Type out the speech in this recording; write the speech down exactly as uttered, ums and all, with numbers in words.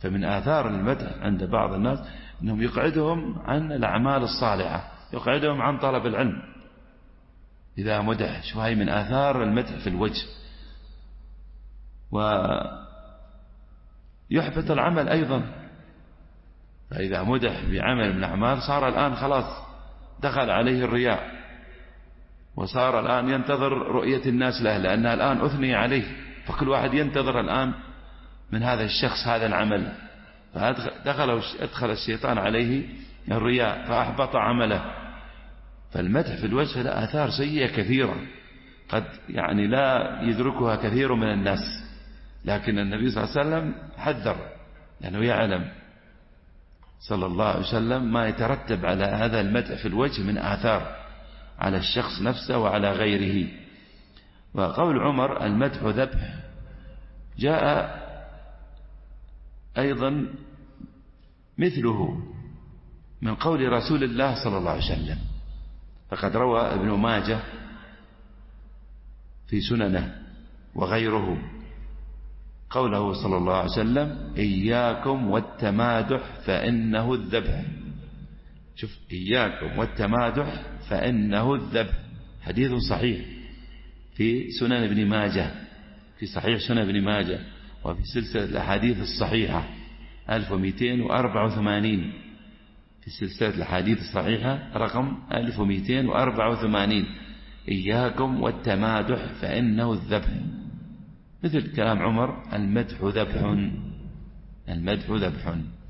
فمن آثار المدح عند بعض الناس أنهم يقعدهم عن الأعمال الصالحة، يقعدهم عن طلب العلم إذا مدح. شو هاي من آثار المدح في الوجه. ويحبط العمل أيضا، فإذا مدح بعمل من الأعمال صار الآن خلاص دخل عليه الرياء، وصار الآن ينتظر رؤية الناس له، لأنها الآن أثني عليه، فكل واحد ينتظر الآن من هذا الشخص هذا العمل، فدخل أدخل الشيطان عليه الرياء فأحبط عمله. فالمدح في الوجه له آثار سيئة كثيرة قد يعني لا يدركها كثير من الناس، لكن النبي صلى الله عليه وسلم حذر لأنه يعلم صلى الله عليه وسلم ما يترتب على هذا المدح في الوجه من آثار على الشخص نفسه وعلى غيره. وقول عمر المدح ذبح جاء أيضا مثله من قول رسول الله صلى الله عليه وسلم، فقد روى ابن ماجه في سننه وغيره قوله صلى الله عليه وسلم إياكم والتمادح فإنه الذبح. شوف، إياكم والتمادح فإنه الذبح، حديث صحيح في سنن ابن ماجه، في صحيح سنن ابن ماجه، وفي سلسلة الأحاديث الصحيحة ألف ومئتين وأربعة وثمانين، في سلسلة الأحاديث الصحيحة رقم ألف ومئتين وأربعة وثمانين، إياكم والتمادح فإنه الذبح. مثل كلام عمر المدح ذبح، المدح ذبح.